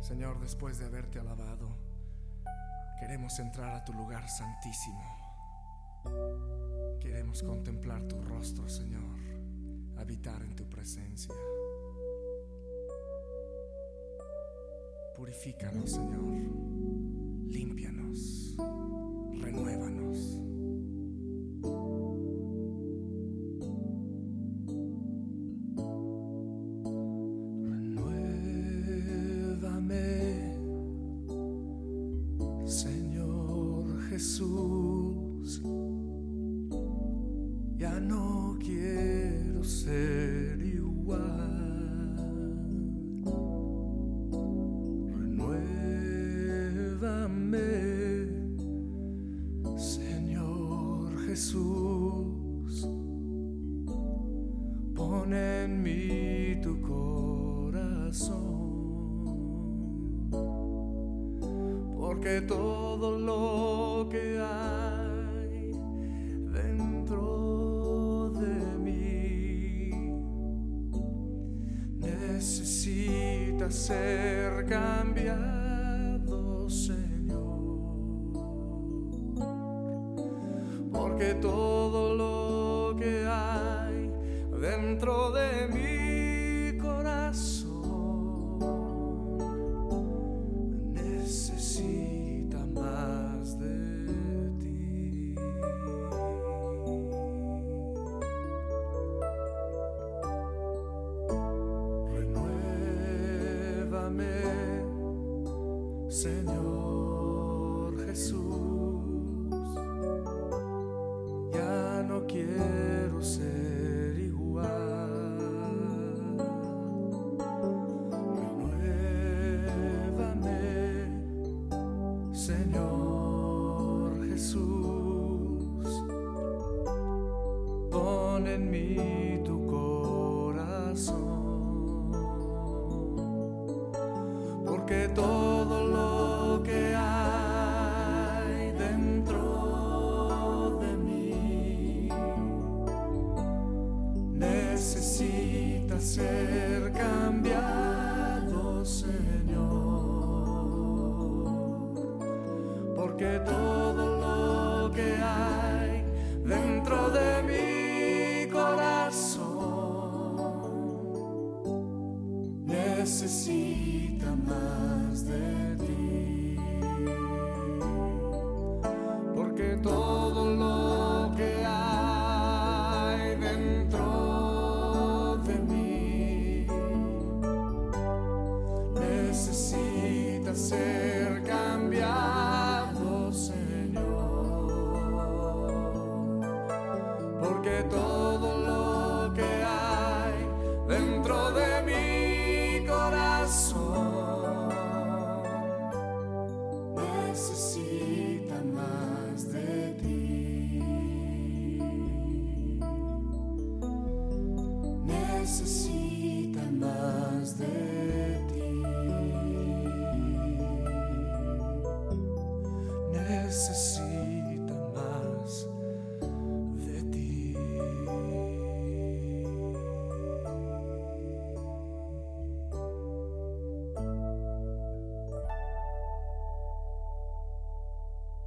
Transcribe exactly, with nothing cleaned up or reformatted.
Señor, después de haberte alabado, queremos entrar a tu lugar santísimo. Queremos contemplar tu rostro, Señor, habitar en tu presencia. Purifícanos, Señor, límpianos, renuévanos. Señor Jesús, ya no quiero ser igual. Renuévame, Señor Jesús, pon en mí tu corazón. Porque todo lo que hay dentro de mí necesita ser cambiado, Señor. Porque todo lo que hay dentro de mi corazón necesita más de ti. Renuévame, Señor Jesús, ya no quiero ser igual. Señor Jesús, pon en mí tu corazón. Porque todo lo que hay dentro de mí necesita ser cambiado, Señor. Porque todo lo que hay dentro de mi corazón necesita más de ti. Porque todo lo que hay dentro de mí necesita ser cambiado, Señor. Porque todo lo que hay dentro de mi corazón necesita más de ti. Necesita más de ti. Necesita